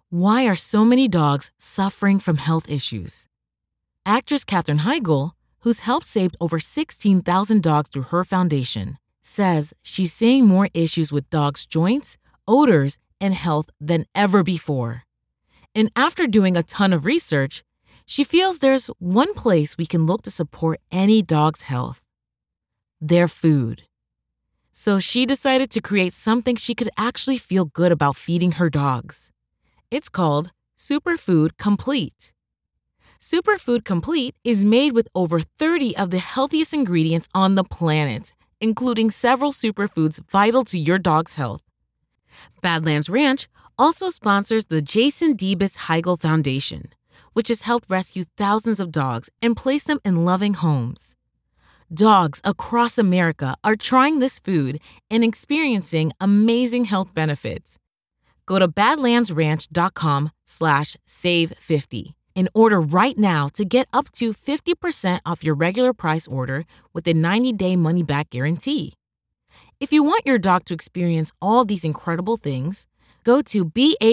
Why are so many dogs suffering from health issues? Actress Katherine Heigl, who's helped save over 16,000 dogs through her foundation, says she's seeing more issues with dogs' joints, odors, and health than ever before. And after doing a ton of research, she feels there's one place we can look to support any dog's health: their food. So she decided to create something she could actually feel good about feeding her dogs. It's called Superfood Complete. Superfood Complete is made with over 30 of the healthiest ingredients on the planet, including several superfoods vital to your dog's health. Badlands Ranch also sponsors the Jason Debus Heigl Foundation, which has helped rescue thousands of dogs and place them in loving homes. Dogs across America are trying this food and experiencing amazing health benefits. Go to badlandsranch.com/save50 and order right now to get up to 50% off your regular price order with a 90-day money-back guarantee. If you want your dog to experience all these incredible things, go to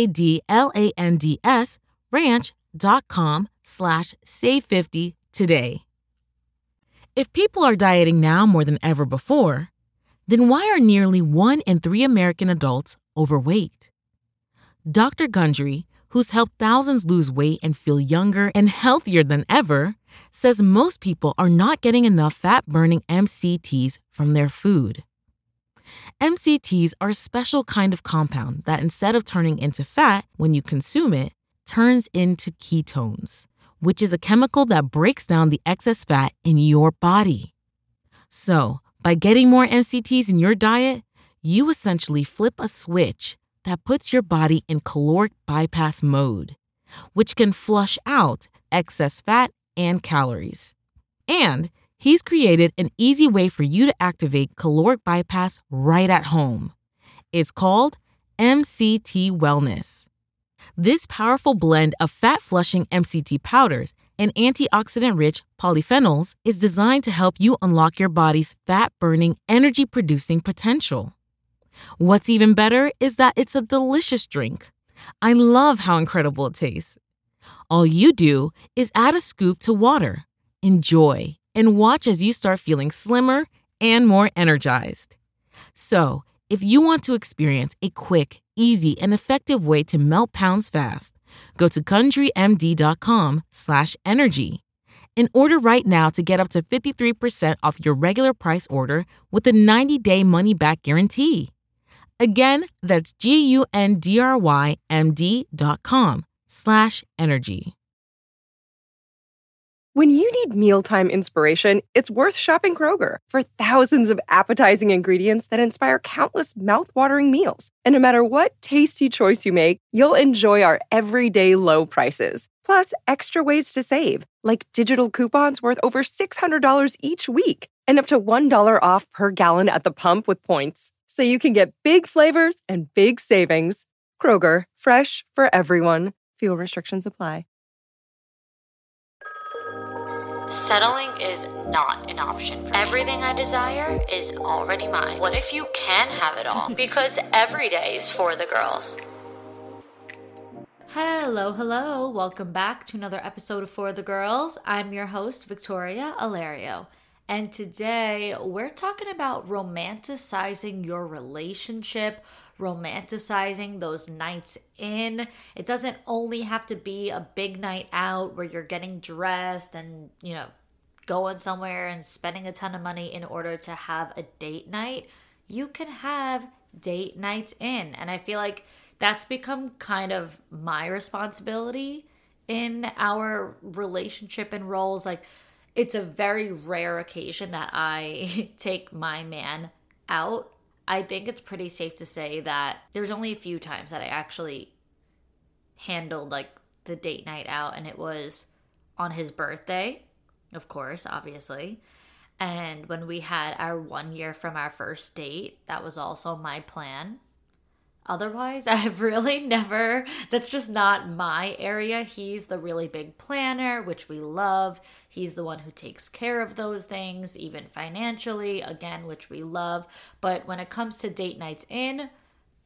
badlandsranch.com/save50 today. If people are dieting now more than ever before, then why are nearly 1 in 3 American adults overweight? Dr. Gundry, who's helped thousands lose weight and feel younger and healthier than ever, says most people are not getting enough fat-burning MCTs from their food. MCTs are a special kind of compound that, instead of turning into fat when you consume it, turns into ketones, which is a chemical that breaks down the excess fat in your body. So, by getting more MCTs in your diet, you essentially flip a switch that puts your body in caloric bypass mode, which can flush out excess fat and calories. And he's created an easy way for you to activate caloric bypass right at home. It's called MCT Wellness. This powerful blend of fat-flushing MCT powders and antioxidant-rich polyphenols is designed to help you unlock your body's fat-burning, energy-producing potential. What's even better is that it's a delicious drink. I love how incredible it tastes. All you do is add a scoop to water, enjoy, and watch as you start feeling slimmer and more energized. So, if you want to experience a quick, easy, and effective way to melt pounds fast, go to GundryMD.com/energy and order right now to get up to 53% off your regular price order with a 90-day money-back guarantee. Again, that's GUNDRYMD.com/energy. When you need mealtime inspiration, it's worth shopping Kroger for thousands of appetizing ingredients that inspire countless mouth-watering meals. And no matter what tasty choice you make, you'll enjoy our everyday low prices. Plus, extra ways to save, like digital coupons worth over $600 each week and up to $1 off per gallon at the pump with points. So you can get big flavors and big savings. Kroger, fresh for everyone. Fuel restrictions apply. Settling is not an option for me. Everything I desire is already mine. What if you can have it all? Because every day is for the girls. Hello. Welcome back to another episode of For the Girls. I'm your host, Victoria Alario. And today we're talking about romanticizing your relationship, romanticizing those nights in. It doesn't only have to be a big night out where you're getting dressed and, going somewhere and spending a ton of money in order to have a date night. You can have date nights in. And I feel like that's become kind of my responsibility in our relationship and roles. Like, it's a very rare occasion that I take my man out. I think it's pretty safe to say that there's only a few times that I actually handled like the date night out, and it was on his birthday, of course, obviously. And when we had our 1 year from our first date, that was also my plan. Otherwise, I've really never, that's just not my area. He's the really big planner, which we love. He's the one who takes care of those things, even financially, again, which we love. But when it comes to date nights in,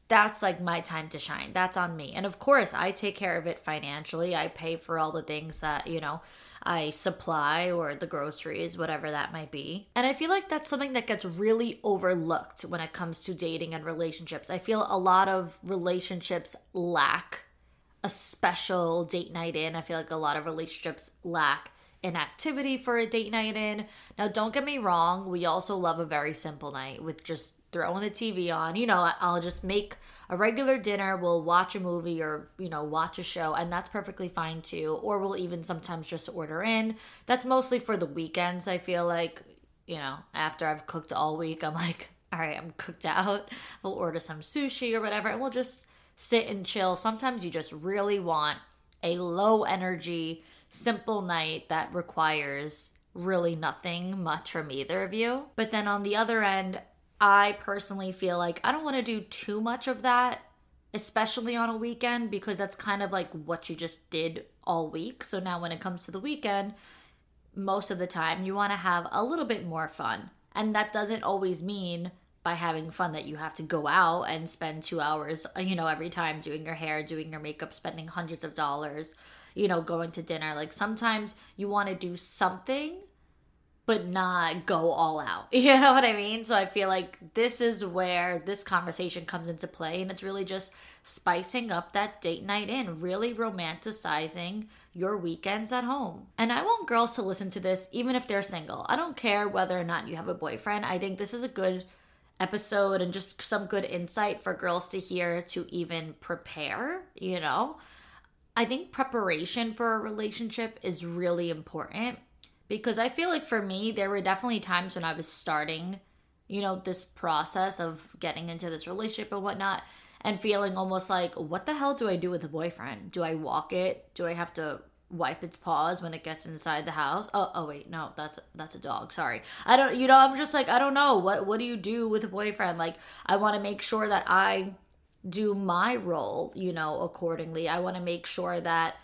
that's like my time to shine. That's on me. And of course, I take care of it financially. I pay for all the things that, I supply, or the groceries, whatever that might be. And I feel like that's something that gets really overlooked when it comes to dating and relationships. I feel a lot of relationships lack a special date night in. I feel like a lot of relationships lack an activity for a date night in. Now, don't get me wrong. We also love a very simple night with just throwing the TV on. I'll just make a regular dinner. We'll watch a movie or, watch a show, and that's perfectly fine too. Or we'll even sometimes just order in. That's mostly for the weekends. I feel like, after I've cooked all week, I'm like, all right, I'm cooked out. We'll order some sushi or whatever, and we'll just sit and chill. Sometimes you just really want a low energy, simple night that requires really nothing much from either of you. But then on the other end, I personally feel like I don't want to do too much of that, especially on a weekend, because that's kind of like what you just did all week. So now when it comes to the weekend, most of the time you want to have a little bit more fun. And that doesn't always mean by having fun that you have to go out and spend 2 hours, every time doing your hair, doing your makeup, spending hundreds of dollars, going to dinner. Like sometimes you want to do something, but not go all out. You know what I mean? So I feel like this is where this conversation comes into play, and it's really just spicing up that date night in, really romanticizing your weekends at home. And I want girls to listen to this even if they're single. I don't care whether or not you have a boyfriend. I think this is a good episode and just some good insight for girls to hear to even prepare, I think preparation for a relationship is really important, because I feel like for me, there were definitely times when I was starting, this process of getting into this relationship and whatnot, and feeling almost like, what the hell do I do with a boyfriend? Do I walk it? Do I have to wipe its paws when it gets inside the house? Oh wait, no, that's a dog. Sorry. I don't, I'm just like, I don't know. What do you do with a boyfriend? Like, I want to make sure that I do my role, accordingly. I want to make sure that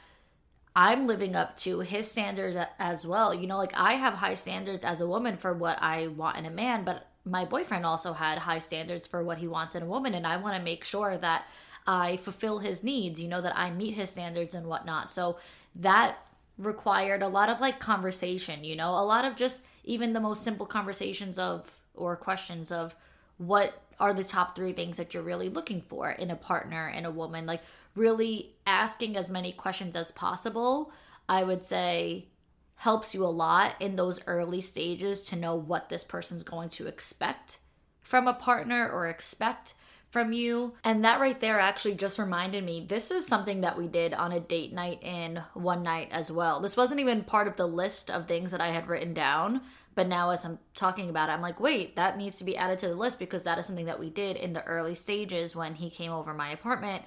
I'm living up to his standards as well. Like I have high standards as a woman for what I want in a man, but my boyfriend also had high standards for what he wants in a woman. And I want to make sure that I fulfill his needs, that I meet his standards and whatnot. So that required a lot of like conversation, a lot of just even the most simple conversations or questions of what are the top 3 things that you're really looking for in a partner, in a woman. Like really asking as many questions as possible, I would say helps you a lot in those early stages to know what this person's going to expect from a partner or expect from you. And that right there actually just reminded me, this is something that we did on a date night in one night as well. This wasn't even part of the list of things that I had written down, but now as I'm talking about it, I'm like, wait, that needs to be added to the list, because that is something that we did in the early stages when he came over my apartment.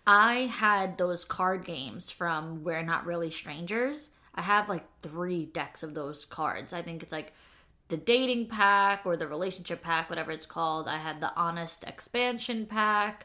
I had those card games from We're Not Really Strangers. I have like 3 decks of those cards. I think it's like the dating pack or the relationship pack, whatever it's called. I had the honest expansion pack,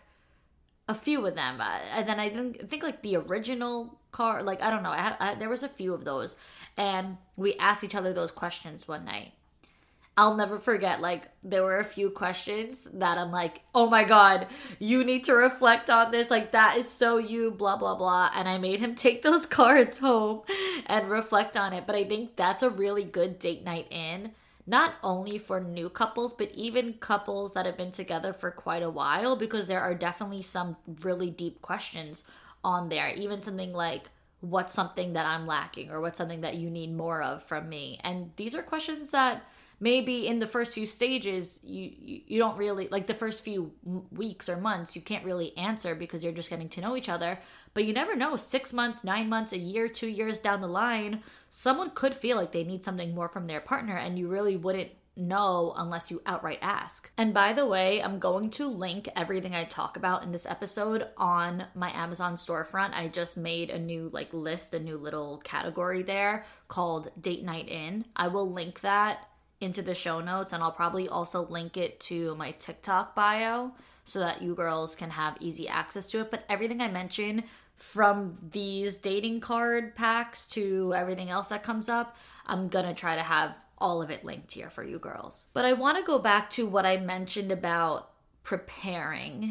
a few of them. And then I think like the original card, like, I don't know. There was a few of those. And we asked each other those questions one night. I'll never forget, like, there were a few questions that I'm like, oh my God, you need to reflect on this. Like, that is so you, blah, blah, blah. And I made him take those cards home and reflect on it. But I think that's a really good date night in, not only for new couples, but even couples that have been together for quite a while, because there are definitely some really deep questions on there. Even something like, what's something that I'm lacking, or what's something that you need more of from me? And these are questions that maybe in the first few stages, you don't really, like the first few weeks or months, you can't really answer because you're just getting to know each other. But you never know, 6 months, 9 months, a year, 2 years down the line, someone could feel like they need something more from their partner, and you really wouldn't know unless you outright ask. And by the way, I'm going to link everything I talk about in this episode on my Amazon storefront. I just made a new list, a new little category there called Date Night In. I will link that into the show notes, and I'll probably also link it to my TikTok bio so that you girls can have easy access to it. But everything I mentioned, from these dating card packs to everything else that comes up, I'm gonna try to have all of it linked here for you girls. But I want to go back to what I mentioned about preparing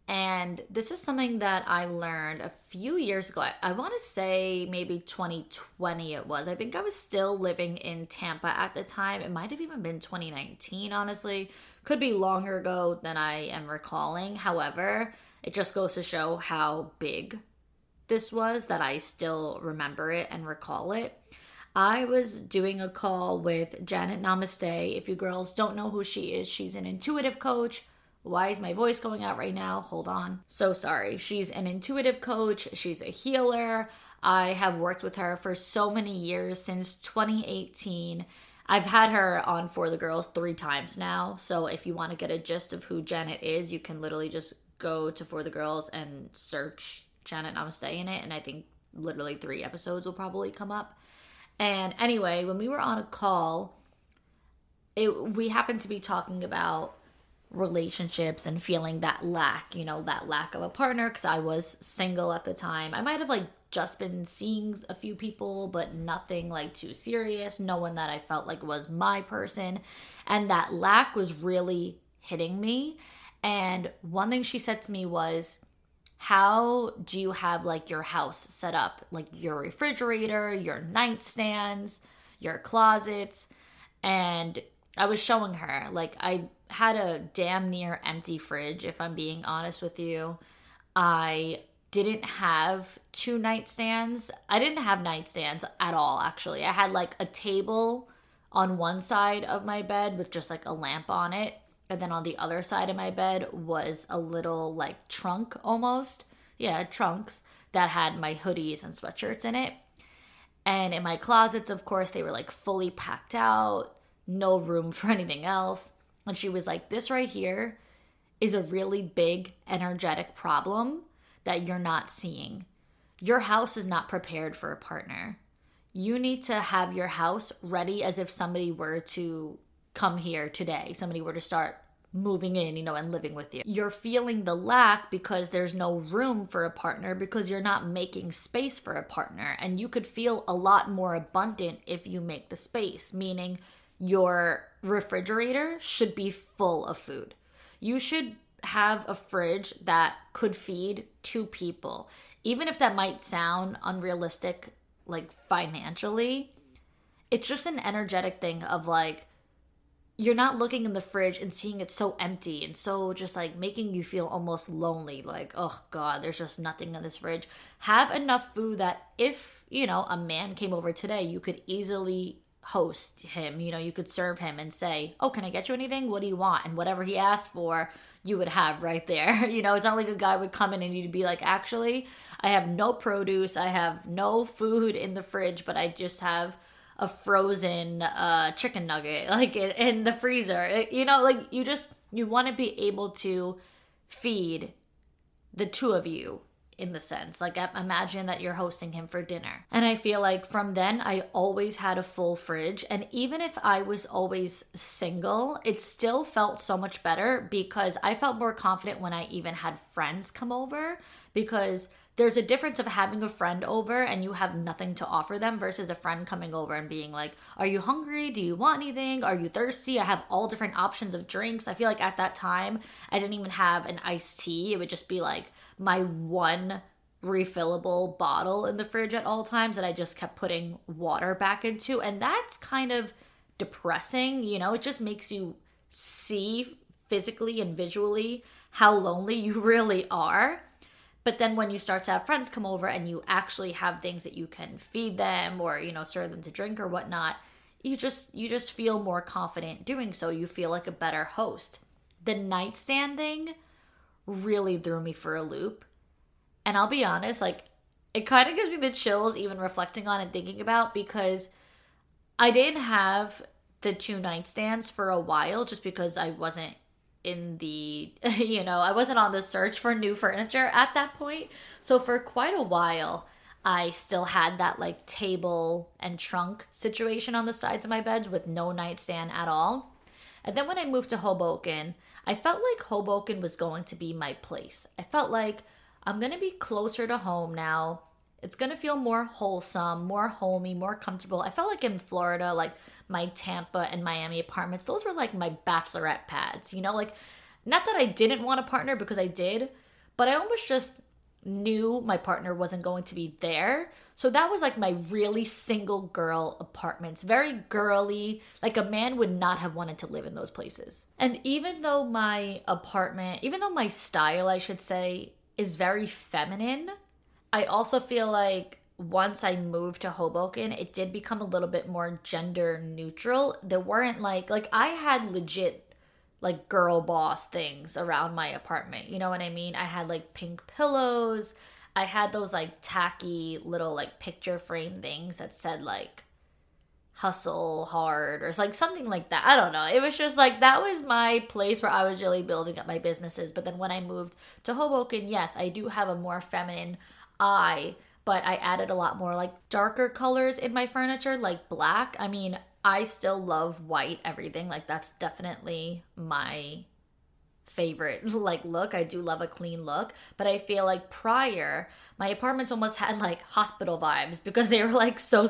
And this is something that I learned a few years ago. I want to say maybe 2020 it was. I think I was still living in Tampa at the time. It might have even been 2019, honestly. Could be longer ago than I am recalling. However, it just goes to show how big this was that I still remember it and recall it. I was doing a call with Janet Namaste. If you girls don't know who she is, she's an intuitive coach. Why is my voice going out right now? Hold on. So sorry. She's an intuitive coach. She's a healer. I have worked with her for so many years, since 2018. I've had her on For the Girls 3 times now. So if you want to get a gist of who Janet is, you can literally just go to For the Girls and search Janet Namaste in it. And I think literally 3 episodes will probably come up. And anyway, when we were on a call, we happened to be talking about relationships and feeling that lack, that lack of a partner, because I was single at the time. I might have just been seeing a few people, but nothing too serious, no one that I felt like was my person. And that lack was really hitting me. And one thing she said to me was, how do you have your house set up? Your refrigerator, your nightstands, your closets. And I was showing her, I had a damn near empty fridge, if I'm being honest with you. I didn't have 2 nightstands. I didn't have nightstands at all, actually. I had a table on one side of my bed with just a lamp on it. And then on the other side of my bed was a little trunk almost. Yeah, trunks that had my hoodies and sweatshirts in it. And in my closets, of course, they were fully packed out. No room for anything else. And she was like, this right here is a really big energetic problem that you're not seeing. Your house is not prepared for a partner. You need to have your house ready as if somebody were to come here today. Somebody were to start moving in, and living with you. You're feeling the lack because there's no room for a partner, because you're not making space for a partner. And you could feel a lot more abundant if you make the space, meaning your refrigerator should be full of food. You should have a fridge that could feed 2 people. Even if that might sound unrealistic, financially, it's just an energetic thing of you're not looking in the fridge and seeing it so empty and so just making you feel almost lonely. Oh God, there's just nothing in this fridge. Have enough food that if, a man came over today, you could easily host him. You could serve him and say, oh, can I get you anything? What do you want? And whatever he asked for, you would have right there. It's not like a guy would come in and you'd be like, actually, I have no produce. I have no food in the fridge, but I just have a frozen chicken nugget in the freezer. You want to be able to feed the 2 of you, in the sense. Imagine that you're hosting him for dinner. And I feel from then, I always had a full fridge. And even if I was always single, it still felt so much better, because I felt more confident when I even had friends come over, because there's a difference of having a friend over and you have nothing to offer them versus a friend coming over and being like, are you hungry? Do you want anything? Are you thirsty? I have all different options of drinks. I feel at that time, I didn't even have an iced tea. It would just be my one refillable bottle in the fridge at all times that I just kept putting water back into. And that's kind of depressing. It just makes you see physically and visually how lonely you really are. But then when you start to have friends come over and you actually have things that you can feed them or, serve them to drink or whatnot, you just feel more confident doing so. You feel like a better host. The nightstand thing really threw me for a loop. And I'll be honest, it kind of gives me the chills even reflecting on and thinking about, because I didn't have the 2 nightstands for a while just because I wasn't in the, I wasn't on the search for new furniture at that point. So for quite a while, I still had that table and trunk situation on the sides of my beds with no nightstand at all. And then when I moved to Hoboken, I felt like Hoboken was going to be my place. I felt like I'm going to be closer to home now. It's going to feel more wholesome, more homey, more comfortable. I felt like in Florida, my Tampa and Miami apartments, those were my bachelorette pads, not that I didn't want a partner, because I did, but I almost just knew my partner wasn't going to be there. So that was like my really single girl apartments, very girly, like a man would not have wanted to live in those places. And even though my apartment, even though my style, I should say, is very feminine, I also feel like once I moved to Hoboken, it did become a little bit more gender neutral. There weren't like I had legit like girl boss things around my apartment. You know what I mean? I had like pink pillows. I had those like tacky little like picture frame things that said like hustle hard or like something like that. I don't know. It was just like that was my place where I was really building up my businesses. But then when I moved to Hoboken, yes, I do have a more feminine eye, but I added a lot more like darker colors in my furniture, like black. I mean, I still love white everything. Like that's definitely my favorite like look. I do love a clean look, but I feel like prior my apartments almost had like hospital vibes because they were like so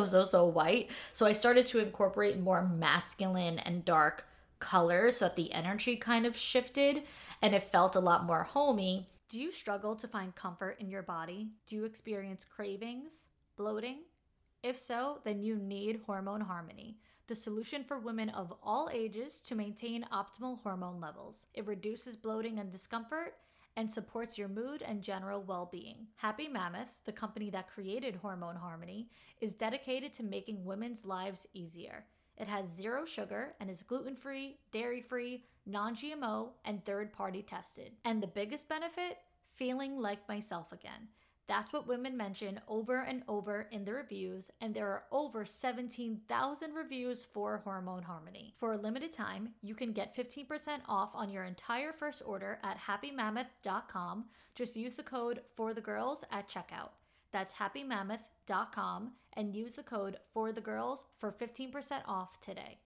white. So I started to incorporate more masculine and dark colors so that the energy kind of shifted and it felt a lot more homey. Do you struggle to find comfort in your body? Do you experience cravings, bloating? If so, then you need Hormone Harmony, the solution for women of all ages to maintain optimal hormone levels. It reduces bloating and discomfort and supports your mood and general well-being. Happy Mammoth, the company that created Hormone Harmony, is dedicated to making women's lives easier. It has 0 sugar and is gluten-free, dairy-free, non-GMO, and third-party tested. And the biggest benefit? Feeling like myself again. That's what women mention over and over in the reviews, and there are over 17,000 reviews for Hormone Harmony. For a limited time, you can get 15% off on your entire first order at happymammoth.com. Just use the code FORTHEGIRLS at checkout. That's happymammoth.com and use the code FORTHEGIRLS for 15% off today.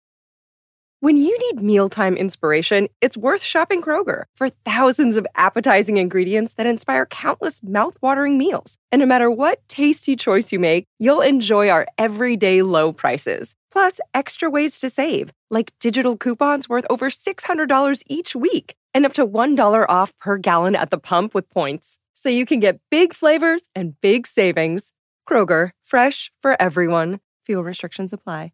When you need mealtime inspiration, it's worth shopping Kroger for thousands of appetizing ingredients that inspire countless mouth-watering meals. And no matter what tasty choice you make, you'll enjoy our everyday low prices. Plus, extra ways to save, like digital coupons worth over $600 each week and up to $1 off per gallon at the pump with points. So you can get big flavors and big savings. Kroger, fresh for everyone. Fuel restrictions apply.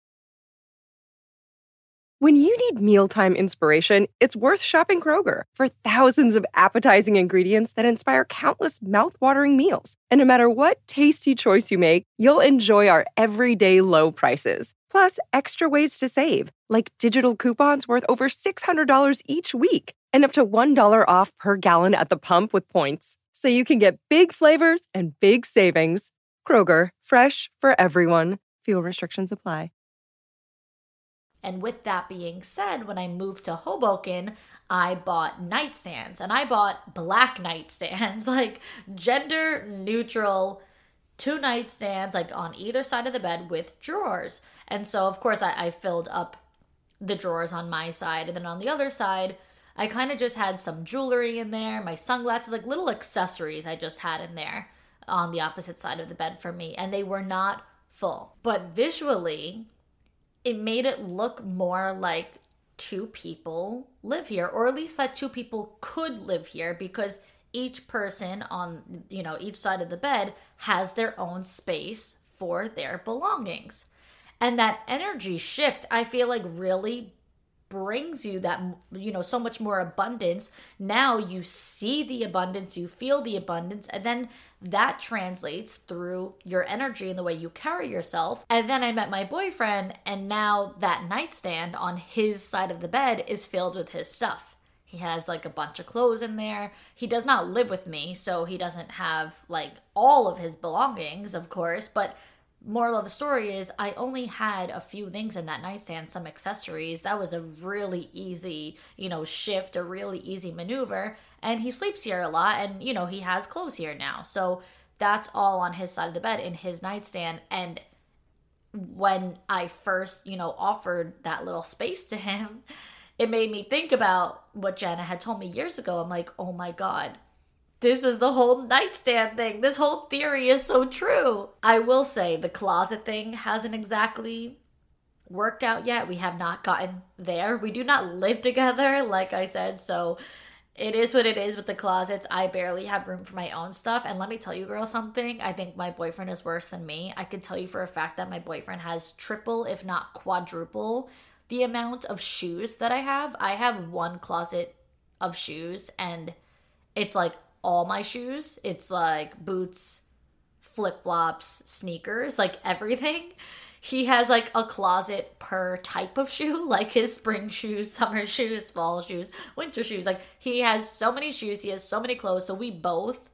When you need mealtime inspiration, it's worth shopping Kroger for thousands of appetizing ingredients that inspire countless mouth-watering meals. And no matter what tasty choice you make, you'll enjoy our everyday low prices. Plus, extra ways to save, like digital coupons worth over $600 each week and up to $1 off per gallon at the pump with points. So you can get big flavors and big savings. Kroger, fresh for everyone. Fuel restrictions apply. And with that being said, when I moved to Hoboken, I bought nightstands, and I bought black nightstands, like gender neutral, 2 nightstands, like on either side of the bed with drawers. And so, of course, I filled up the drawers on my side, and then on the other side, I kind of just had some jewelry in there, my sunglasses, like little accessories I just had in there on the opposite side of the bed for me, and they were not full. But visually, it made it look more like 2 people live here, or at least that 2 people could live here, because each person on, each side of the bed has their own space for their belongings. And that energy shift, I feel like, really brings you that, so much more abundance. Now you see the abundance, you feel the abundance, and then that translates through your energy and the way you carry yourself. And then I met my boyfriend, and now that nightstand on his side of the bed is filled with his stuff. He has like a bunch of clothes in there. He does not live with me, so he doesn't have like all of his belongings, of course, but moral of the story is I only had a few things in that nightstand, some accessories. That was a really easy, shift, a really easy maneuver. And he sleeps here a lot, and, he has clothes here now. So that's all on his side of the bed in his nightstand. And when I first, offered that little space to him, it made me think about what Jenna had told me years ago. I'm like, oh my God, this is the whole nightstand thing. This whole theory is so true. I will say the closet thing hasn't exactly worked out yet. We have not gotten there. We do not live together, like I said. So it is what it is with the closets. I barely have room for my own stuff. And let me tell you, girl, something. I think my boyfriend is worse than me. I could tell you for a fact that my boyfriend has triple, if not quadruple, the amount of shoes that I have. I have one closet of shoes, and it's like all my shoes. It's like boots, flip-flops, sneakers, like everything. He has like a closet per type of shoe, like his spring shoes, summer shoes, fall shoes, winter shoes. Like he has so many shoes, he has so many clothes. So we both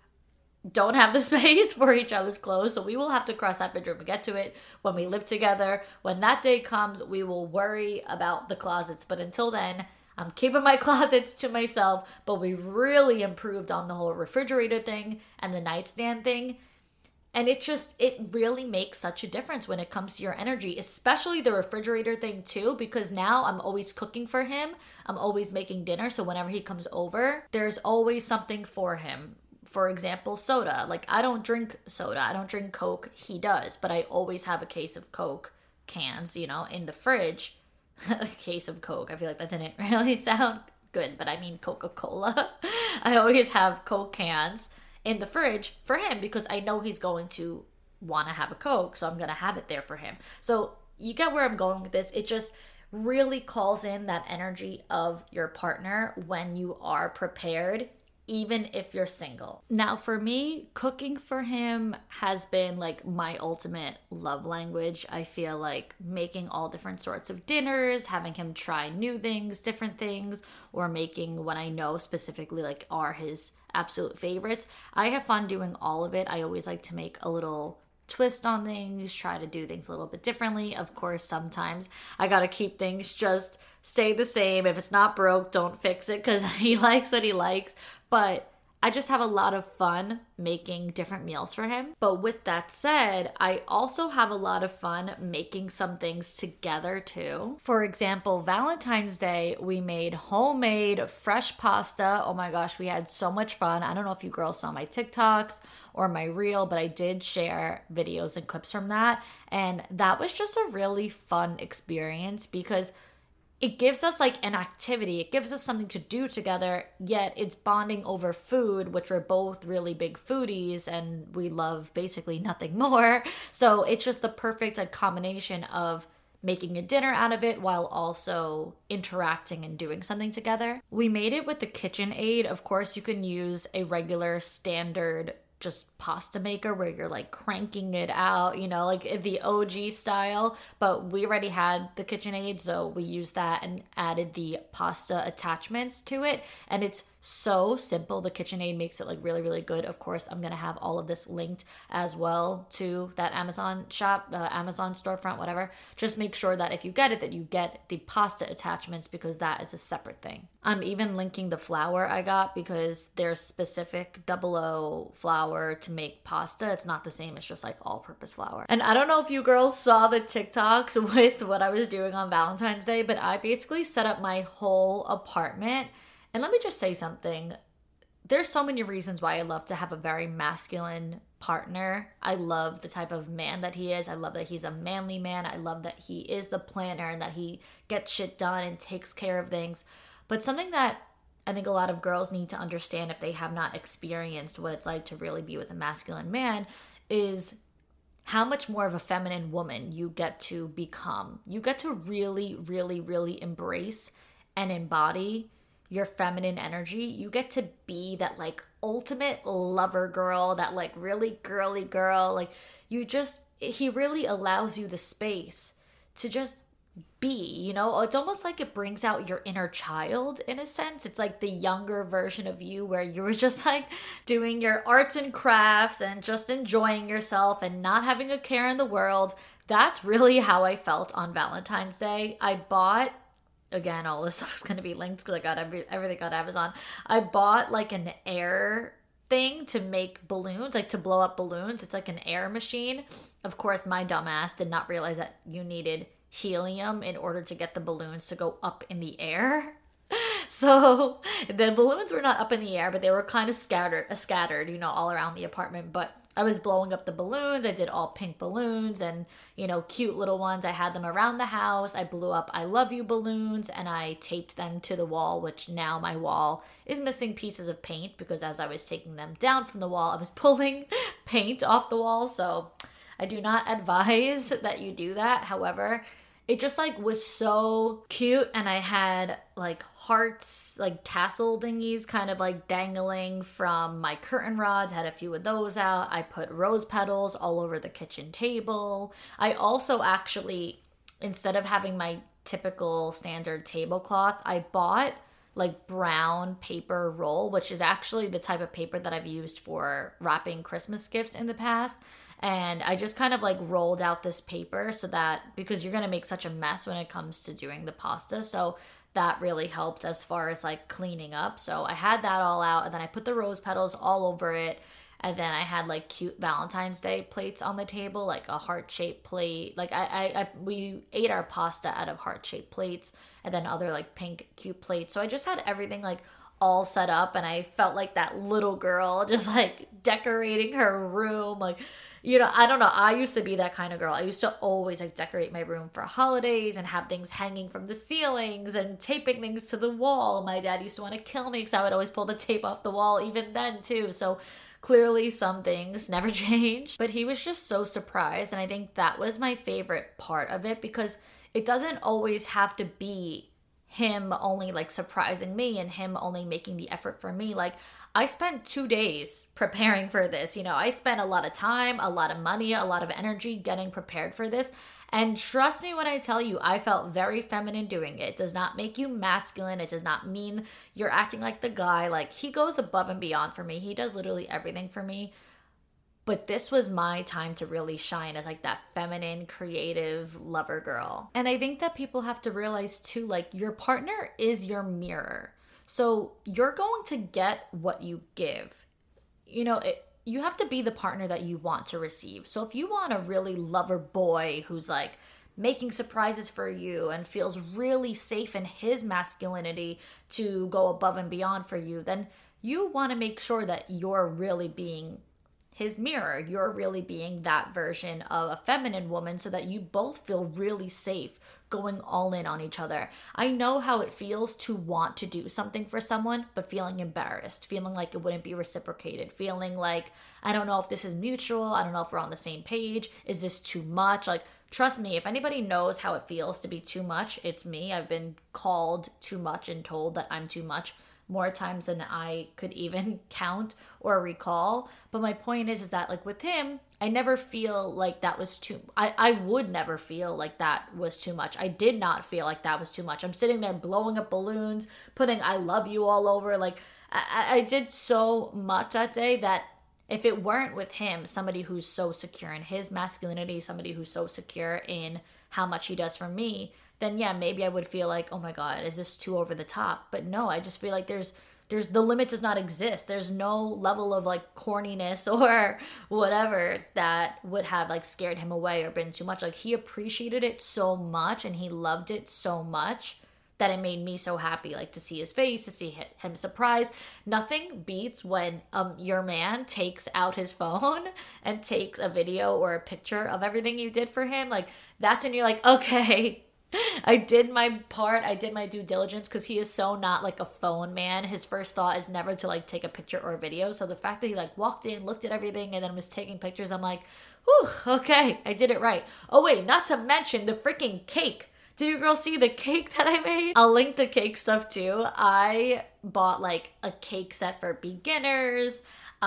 don't have the space for each other's clothes. So we will have to cross that bridge when we get to it, when we live together. When that day comes, we will worry about the closets. But until then, I'm keeping my closets to myself. But we've really improved on the whole refrigerator thing and the nightstand thing. And it really makes such a difference when it comes to your energy, especially the refrigerator thing too, because now I'm always cooking for him. I'm always making dinner. So whenever he comes over, there's always something for him. For example, soda. Like I don't drink soda. I don't drink Coke. He does. But I always have a case of Coke cans, in the fridge. A case of Coke. I feel like that didn't really sound good, but I mean Coca-Cola. I always have Coke cans in the fridge for him because I know he's going to want to have a Coke, so I'm going to have it there for him. So you get where I'm going with this. It just really calls in that energy of your partner when you are prepared, even if you're single. Now for me, cooking for him has been like my ultimate love language. I feel like making all different sorts of dinners, having him try new things, different things, or making what I know specifically like are his absolute favorites. I have fun doing all of it. I always like to make a little twist on things, try to do things a little bit differently. Of course, sometimes I gotta keep things just stay the same. If it's not broke, don't fix it because he likes what he likes. But I just have a lot of fun making different meals for him. But with that said, I also have a lot of fun making some things together too. For example, Valentine's Day, we made homemade fresh pasta. Oh my gosh, we had so much fun. I don't know if you girls saw my TikToks or my reel, but I did share videos and clips from that. And that was just a really fun experience because it gives us like an activity. It gives us something to do together, yet it's bonding over food, which we're both really big foodies and we love basically nothing more. So it's just the perfect like combination of making a dinner out of it while also interacting and doing something together. We made it with the KitchenAid. Of course, you can use a regular standard just pasta maker where you're like cranking it out, like the OG style, but we already had the KitchenAid, so we used that and added the pasta attachments to it, and it's so simple. The KitchenAid makes it like really, really good. Of course, I'm gonna have all of this linked as well to that Amazon shop, Amazon storefront, whatever. Just make sure that if you get it, that you get the pasta attachments because that is a separate thing. I'm even linking the flour I got because there's specific 00 flour to make pasta. It's not the same. It's just like all-purpose flour. And I don't know if you girls saw the TikToks with what I was doing on Valentine's Day, but I basically set up my whole apartment. And let me just say something. There's so many reasons why I love to have a very masculine partner. I love the type of man that he is. I love that he's a manly man. I love that he is the planner and that he gets shit done and takes care of things. But something that I think a lot of girls need to understand if they have not experienced what it's like to really be with a masculine man is how much more of a feminine woman you get to become. You get to really, really, really embrace and embody your feminine energy. You get to be that like ultimate lover girl, that like really girly girl. Like he really allows you the space to just be, it's almost like it brings out your inner child in a sense. It's like the younger version of you where you were just like doing your arts and crafts and just enjoying yourself and not having a care in the world. That's really how I felt on Valentine's Day. I bought, again, all this stuff is going to be linked because I got everything on Amazon. I bought like an air thing to make balloons, like to blow up balloons. It's like an air machine. Of course, my dumbass did not realize that you needed helium in order to get the balloons to go up in the air. So the balloons were not up in the air, but they were kind of scattered, all around the apartment. But I was blowing up the balloons. I did all pink balloons and, cute little ones. I had them around the house. I blew up I love you balloons and I taped them to the wall, which now my wall is missing pieces of paint because as I was taking them down from the wall, I was pulling paint off the wall. So I do not advise that you do that. However, it just was so cute, and I had hearts, tassel thingies kind of dangling from my curtain rods. Had a few of those out. I put rose petals all over the kitchen table. I also actually, instead of having my typical standard tablecloth, I bought brown paper roll, which is actually the type of paper that I've used for wrapping Christmas gifts in the past. And I just kind of rolled out this paper so that, because you're going to make such a mess when it comes to doing the pasta. So that really helped as far as cleaning up. So I had that all out, and then I put the rose petals all over it. And then I had cute Valentine's Day plates on the table, a heart-shaped plate. We ate our pasta out of heart-shaped plates, and then other pink cute plates. So I just had everything all set up, and I felt like that little girl just decorating her room. I don't know. I used to be that kind of girl. I used to always decorate my room for holidays and have things hanging from the ceilings and taping things to the wall. My dad used to want to kill me because I would always pull the tape off the wall even then too. So clearly some things never change. But he was just so surprised. And I think that was my favorite part of it, because it doesn't always have to be him only surprising me and him only making the effort for me. I spent 2 days preparing for this. I spent a lot of time, a lot of money, a lot of energy getting prepared for this. And trust me when I tell you, I felt very feminine doing it. It does not make you masculine. It does not mean you're acting like the guy. He goes above and beyond for me. He does literally everything for me. But this was my time to really shine as that feminine, creative lover girl. And I think that people have to realize too, your partner is your mirror. So you're going to get what you give. You have to be the partner that you want to receive. So if you want a really lover boy who's making surprises for you and feels really safe in his masculinity to go above and beyond for you, then you want to make sure that you're really being his mirror. You're really being that version of a feminine woman so that you both feel really safe going all in on each other. I know how it feels to want to do something for someone, but feeling embarrassed, feeling it wouldn't be reciprocated, feeling I don't know if this is mutual. I don't know if we're on the same page. Is this too much? Trust me, if anybody knows how it feels to be too much, it's me. I've been called too much and told that I'm too much more times than I could even count or recall. But my point is that with him, I never feel that was I would never feel that was too much. I did not feel that was too much. I'm sitting there blowing up balloons, putting I love you all over. I did so much that day that if it weren't with him, somebody who's so secure in his masculinity, somebody who's so secure in how much he does for me, then yeah, maybe I would feel oh my God, is this too over the top? But no, I just feel there's the limit does not exist. There's no level of corniness or whatever that would have scared him away or been too much. He appreciated it so much and he loved it so much that it made me so happy, to see his face, to see him surprised. Nothing beats when your man takes out his phone and takes a video or a picture of everything you did for him. That's when you're okay, I did my part. I did my due diligence, because he is so not a phone man. His first thought is never to take a picture or a video. So the fact that he walked in, looked at everything, and then was taking pictures, I'm whew, okay, I did it right. Oh wait, not to mention the freaking cake. Did you girls see the cake that I made? I'll link the cake stuff too. I bought a cake set for beginners.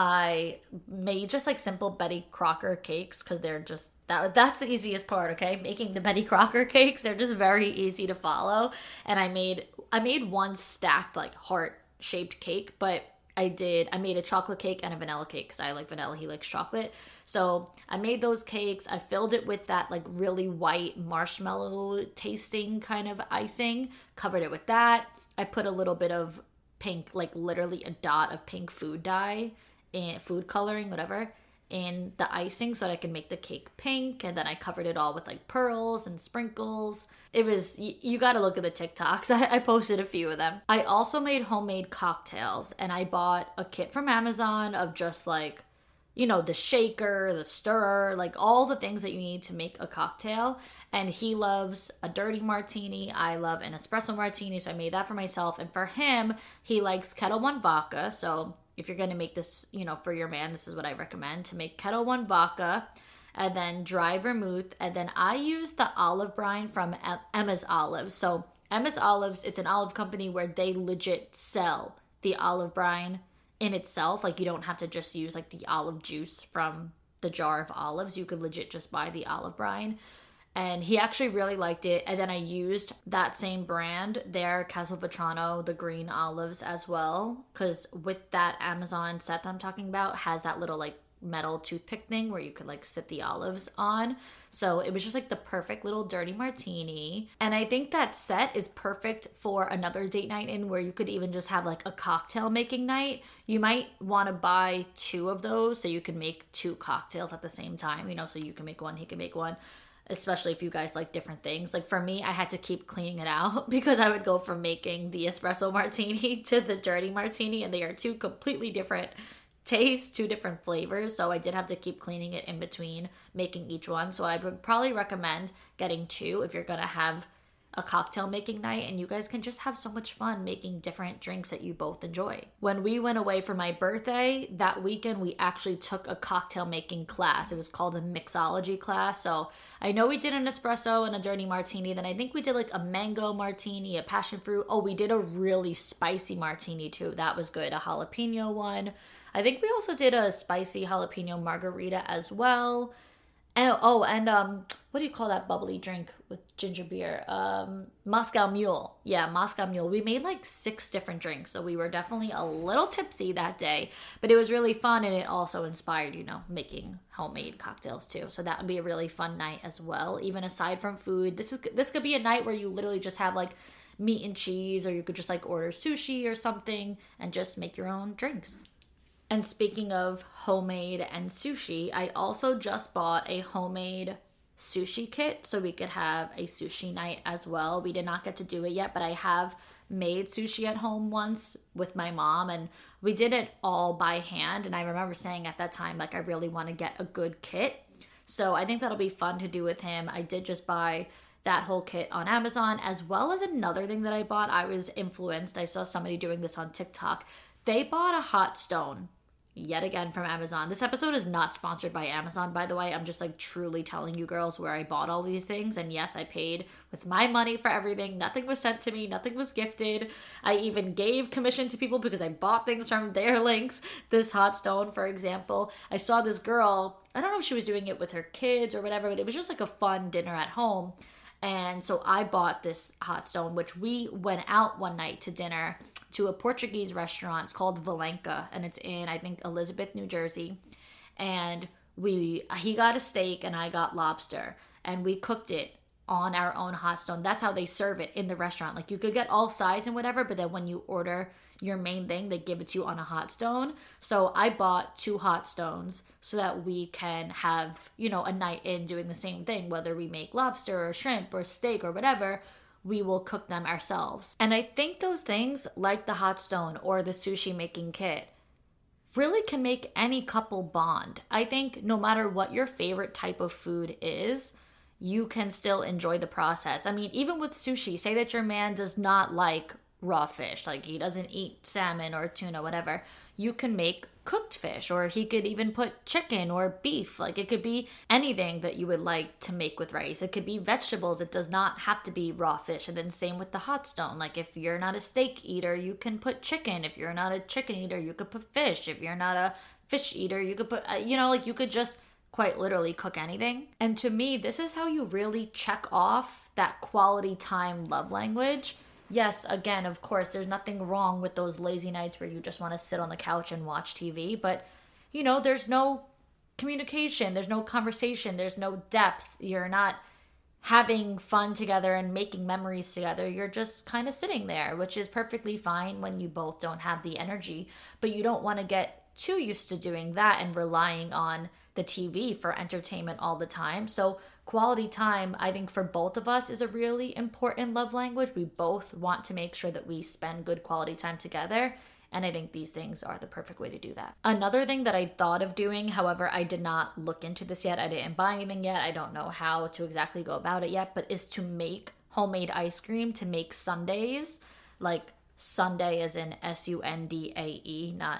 I made just simple Betty Crocker cakes, because they're just, that's the easiest part, okay? Making the Betty Crocker cakes, they're just very easy to follow. And I made one stacked heart-shaped cake, but I made a chocolate cake and a vanilla cake, because I like vanilla, he likes chocolate. So I made those cakes. I filled it with that really white marshmallow tasting kind of icing, covered it with that. I put a little bit of pink, literally a dot of pink food dye, and food coloring, whatever, in the icing so that I could make the cake pink. And then I covered it all with pearls and sprinkles. It was, you got to look at the TikToks. I posted a few of them. I also made homemade cocktails, and I bought a kit from Amazon of just the shaker, the stirrer, like all the things that you need to make a cocktail. And he loves a dirty martini. I love an espresso martini. So I made that for myself. And for him, he likes Ketel One vodka. So if you're going to make this, for your man, this is what I recommend, to make Ketel One vodka and then dry vermouth. And then I use the olive brine from Emma's Olives. So Emma's Olives, it's an olive company where they legit sell the olive brine in itself. Like, you don't have to just use like the olive juice from the jar of olives. You could legit just buy the olive brine. And he actually really liked it. And then I used that same brand, their Castelvetrano, the green olives as well. Because with that Amazon set that I'm talking about, has that little like metal toothpick thing where you could like sit the olives on. So it was just like the perfect little dirty martini. And I think that set is perfect for another date night in where you could even just have like a cocktail making night. You might want to buy 2 of those so you can make 2 cocktails at the same time, so you can make one, he can make one, especially if you guys like different things. Like for me, I had to keep cleaning it out because I would go from making the espresso martini to the dirty martini, and they are 2 completely different tastes, 2 different flavors. So I did have to keep cleaning it in between making each one. So I would probably recommend getting 2 if you're going to have a cocktail making night, and you guys can just have so much fun making different drinks that you both enjoy. When we went away for my birthday that weekend, we actually took a cocktail making class. It was called a mixology class. So I know we did an espresso and a dirty martini. Then I think we did like a mango martini, a passion fruit. Oh, we did a really spicy martini too. That was good. A jalapeno one. I think we also did a spicy jalapeno margarita as well. And what do you call that bubbly drink with ginger beer? Moscow Mule. Yeah, Moscow Mule. We made like 6 different drinks, so we were definitely a little tipsy that day, but it was really fun, and it also inspired, making homemade cocktails too. So that would be a really fun night as well. Even aside from food, this could be a night where you literally just have like meat and cheese, or you could just like order sushi or something and just make your own drinks. And speaking of homemade and sushi, I also just bought a homemade sushi kit so we could have a sushi night as well. We did not get to do it yet, but I have made sushi at home once with my mom, and we did it all by hand. And I remember saying at that time, like, I really want to get a good kit. So I think that'll be fun to do with him. I did just buy that whole kit on Amazon, as well as another thing that I bought. I was influenced. I saw somebody doing this on TikTok. They bought a hot stone. Yet again from Amazon. This episode is not sponsored by Amazon, by the way. I'm just like truly telling you girls where I bought all these things. And yes, I paid with my money for everything. Nothing was sent to me. Nothing was gifted. I even gave commission to people because I bought things from their links. This hot stone, for example. I saw this girl. I don't know if she was doing it with her kids or whatever, but it was just like a fun dinner at home. And so I bought this hot stone, which we went out one night to dinner to a Portuguese restaurant. It's called Valenca, and it's in, I think, Elizabeth, New Jersey. And he got a steak and I got lobster, and we cooked it on our own hot stone. That's how they serve it in the restaurant. Like, you could get all sides and whatever, but then when you order your main thing, they give it to you on a hot stone. So I bought 2 hot stones so that we can have, a night in doing the same thing, whether we make lobster or shrimp or steak or whatever. We will cook them ourselves. And I think those things, like the hot stone or the sushi making kit, really can make any couple bond. I think no matter what your favorite type of food is, you can still enjoy the process. I mean, even with sushi, say that your man does not like raw fish, like he doesn't eat salmon or tuna, whatever. You can make cooked fish, or he could even put chicken or beef. Like, it could be anything that you would like to make with rice. It could be vegetables. It does not have to be raw fish. And then same with the hot stone. Like, if you're not a steak eater, you can put chicken. If you're not a chicken eater, you could put fish. If you're not a fish eater, you could put, you could just quite literally cook anything. And to me, this is how you really check off that quality time love language. Yes, again, of course, there's nothing wrong with those lazy nights where you just want to sit on the couch and watch TV, but, there's no communication, there's no conversation, there's no depth. You're not having fun together and making memories together. You're just kind of sitting there, which is perfectly fine when you both don't have the energy, but you don't want to get too used to doing that and relying on the TV for entertainment all the time. So quality time, I think, for both of us is a really important love language. We both want to make sure that we spend good quality time together. And I think these things are the perfect way to do that. Another thing that I thought of doing, however, I did not look into this yet. I didn't buy anything yet. I don't know how to exactly go about it yet, but is to make homemade ice cream, to make sundaes, like sundae as in Sundae, not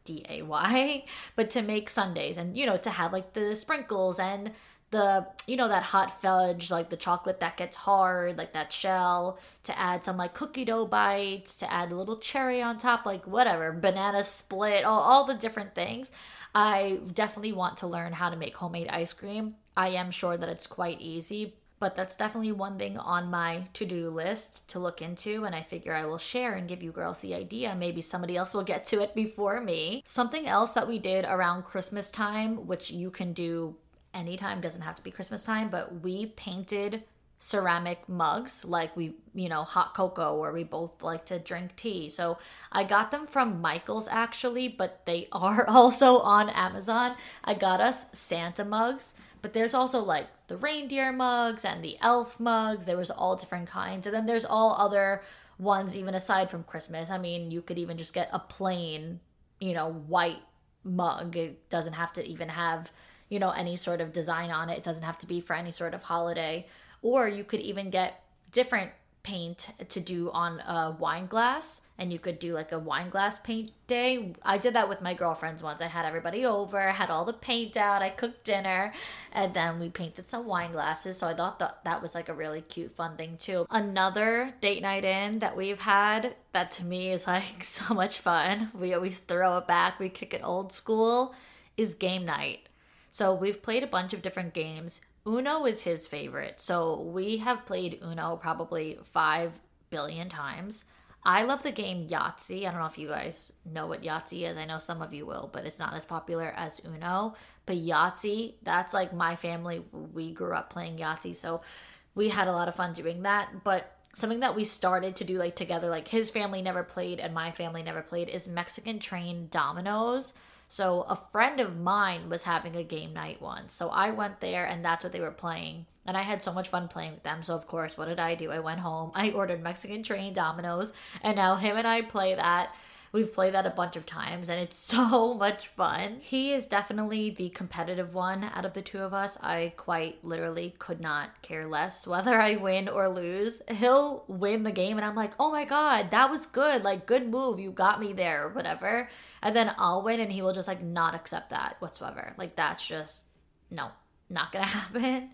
DAY, but to make sundaes and, to have like the sprinkles and the, that hot fudge, like the chocolate that gets hard, like that shell, to add some like cookie dough bites, to add a little cherry on top, like whatever, banana split, all the different things. I definitely want to learn how to make homemade ice cream. I am sure that it's quite easy, but that's definitely one thing on my to-do list to look into, and I figure I will share and give you girls the idea. Maybe somebody else will get to it before me. Something else that we did around Christmas time, which you can do anytime, doesn't have to be Christmas time, but we painted ceramic mugs, like we, hot cocoa, or we both like to drink tea. So I got them from Michael's actually, but they are also on Amazon. I got us Santa mugs, but there's also like the reindeer mugs and the elf mugs. There was all different kinds. And then there's all other ones, even aside from Christmas. I mean, you could even just get a plain, white mug. It doesn't have to even have any sort of design on it. It doesn't have to be for any sort of holiday. Or you could even get different paint to do on a wine glass, and you could do like a wine glass paint day. I did that with my girlfriends once. I had everybody over, had all the paint out, I cooked dinner, and then we painted some wine glasses. So I thought that was like a really cute, fun thing too. Another date night in that we've had that to me is like so much fun. We always throw it back. We kick it old school, is game night. So we've played a bunch of different games. Uno is his favorite. So we have played Uno probably 5 billion times. I love the game Yahtzee. I don't know if you guys know what Yahtzee is. I know some of you will, but it's not as popular as Uno. But Yahtzee, that's like my family. We grew up playing Yahtzee. So we had a lot of fun doing that. But something that we started to do like together, like his family never played and my family never played, is Mexican train dominoes. So a friend of mine was having a game night once. So I went there and that's what they were playing. And I had so much fun playing with them. So of course, what did I do? I went home, I ordered Mexican train dominoes, and now him and I play that. We've played that a bunch of times and it's so much fun. He is definitely the competitive one out of the two of us. I quite literally could not care less whether I win or lose. He'll win the game and I'm like, oh my God, that was good. Like, good move. You got me there or whatever. And then I'll win and he will just like not accept that whatsoever. Like, that's just, no, not gonna happen.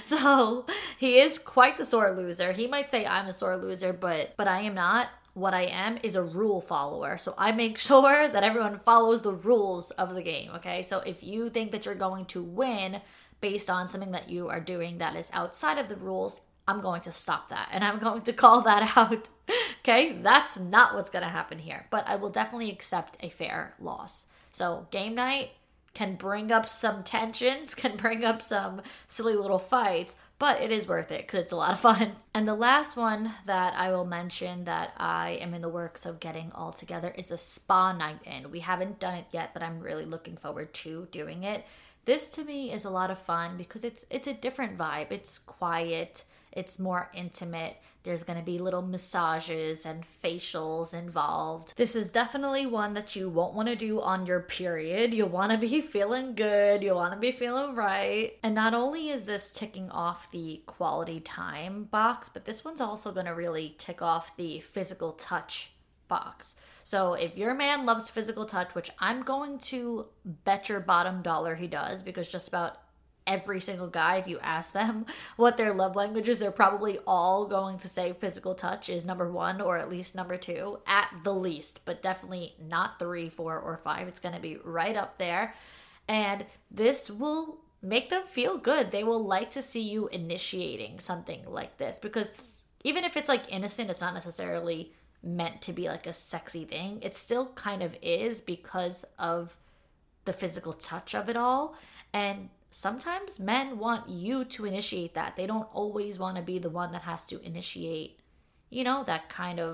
So he is quite the sore loser. He might say I'm a sore loser, but I am not. What I am is a rule follower. So I make sure that everyone follows the rules of the game, okay? So if you think that you're going to win based on something that you are doing that is outside of the rules, I'm going to stop that and I'm going to call that out, okay? That's not what's going to happen here, but I will definitely accept a fair loss. So game night can bring up some tensions, can bring up some silly little fights, but it is worth it because it's a lot of fun. And the last one that I will mention that I am in the works of getting all together is a spa night in. We haven't done it yet, but I'm really looking forward to doing it. This to me is a lot of fun because it's a different vibe. It's quiet. It's more intimate. There's going to be little massages and facials involved. This is definitely one that you won't want to do on your period. You'll want to be feeling good. You'll want to be feeling right. And not only is this ticking off the quality time box, but this one's also going to really tick off the physical touch box. So if your man loves physical touch, which I'm going to bet your bottom dollar he does, because just about every single guy, if you ask them what their love language is, they're probably all going to say physical touch is number 1 or at least number 2 at the least, but definitely not 3, 4, or 5. It's going to be right up there. And this will make them feel good. They will like to see you initiating something like this, because even if it's like innocent, it's not necessarily meant to be like a sexy thing. It still kind of is because of the physical touch of it all. And sometimes men want you to initiate that. They don't always want to be the one that has to initiate, that kind of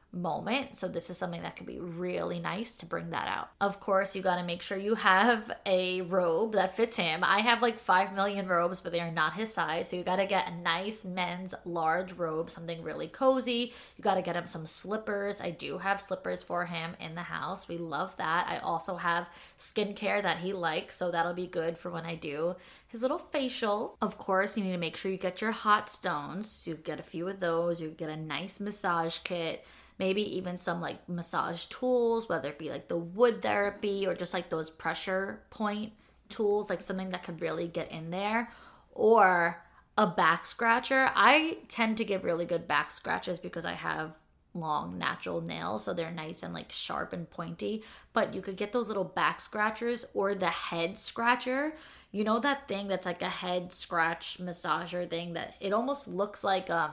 moment. So this is something that could be really nice to bring that out. Of course, you got to make sure you have a robe that fits him. I have like 5 million robes, but they are not his size. So you got to get a nice men's large robe, something really cozy. You got to get him some slippers. I do have slippers for him in the house. We love that. I also have skincare that he likes, so that'll be good for when I do his little facial. Of course, you need to make sure you get your hot stones. You get a few of those. You get a nice massage kit. Maybe even some like massage tools, whether it be like the wood therapy or just like those pressure point tools, like something that could really get in there, or a back scratcher. I tend to give really good back scratches because I have long natural nails, so they're nice and like sharp and pointy. But you could get those little back scratchers or the head scratcher. You know that thing that's like a head scratch massager thing that it almost looks like a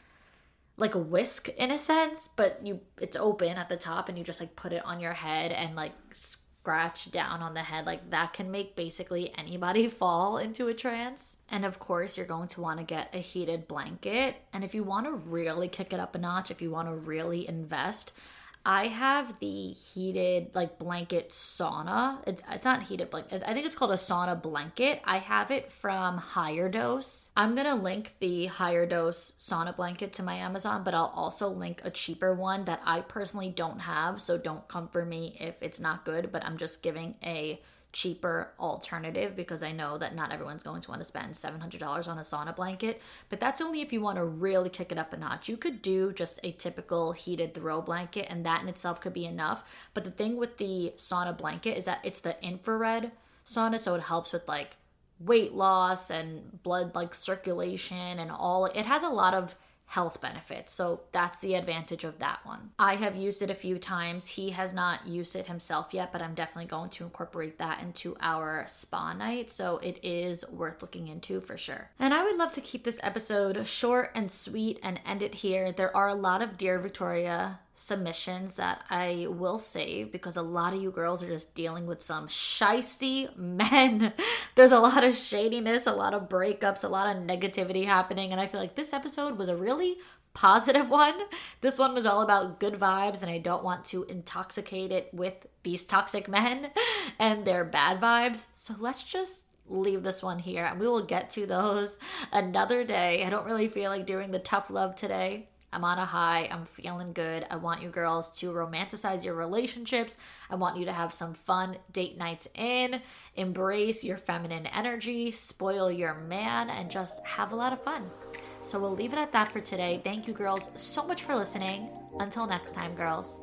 whisk in a sense, but it's open at the top and you just like put it on your head and like scratch down on the head. Like that can make basically anybody fall into a trance. And of course, you're going to want to get a heated blanket. And if you want to really kick it up a notch, if you want to really invest, I have the heated like blanket sauna. It's not heated blanket. I think it's called a sauna blanket. I have it from Higher Dose. I'm going to link the Higher Dose sauna blanket to my Amazon, but I'll also link a cheaper one that I personally don't have. So don't come for me if it's not good, but I'm just giving a cheaper alternative because I know that not everyone's going to want to spend $700 on a sauna blanket, but that's only if you want to really kick it up a notch. You could do just a typical heated throw blanket and that in itself could be enough. But the thing with the sauna blanket is that it's the infrared sauna, so it helps with like weight loss and blood like circulation and all. It has a lot of health benefits, so that's the advantage of that one. I have used it a few times. He has not used it himself yet, but I'm definitely going to incorporate that into our spa night, so it is worth looking into for sure. And I would love to keep this episode short and sweet and end it here. There are a lot of Dear Victoria submissions that I will save because a lot of you girls are just dealing with some shisty men. There's a lot of shadiness, a lot of breakups, a lot of negativity happening, and I feel like this episode was a really positive one. This one was all about good vibes, and I don't want to intoxicate it with these toxic men and their bad vibes. So let's just leave this one here and we will get to those another day. I don't really feel like doing the tough love today. I'm on a high. I'm feeling good. I want you girls to romanticize your relationships. I want you to have some fun date nights in, embrace your feminine energy, spoil your man, and just have a lot of fun. So we'll leave it at that for today. Thank you girls so much for listening. Until next time, girls.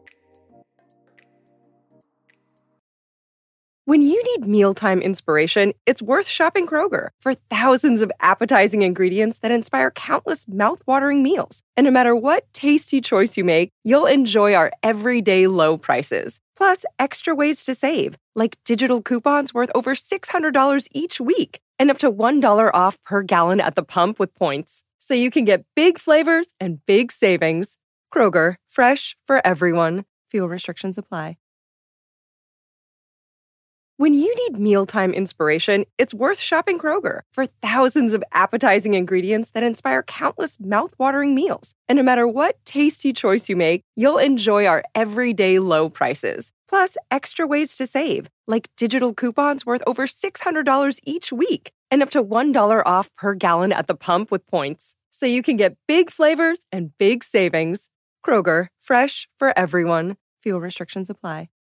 When you need mealtime inspiration, it's worth shopping Kroger for thousands of appetizing ingredients that inspire countless mouthwatering meals. And no matter what tasty choice you make, you'll enjoy our everyday low prices. Plus, extra ways to save, like digital coupons worth over $600 each week and up to $1 off per gallon at the pump with points. So you can get big flavors and big savings. Kroger, fresh for everyone. Fuel restrictions apply. When you need mealtime inspiration, it's worth shopping Kroger for thousands of appetizing ingredients that inspire countless mouthwatering meals. And no matter what tasty choice you make, you'll enjoy our everyday low prices. Plus, extra ways to save, like digital coupons worth over $600 each week and up to $1 off per gallon at the pump with points. So you can get big flavors and big savings. Kroger, fresh for everyone. Fuel restrictions apply.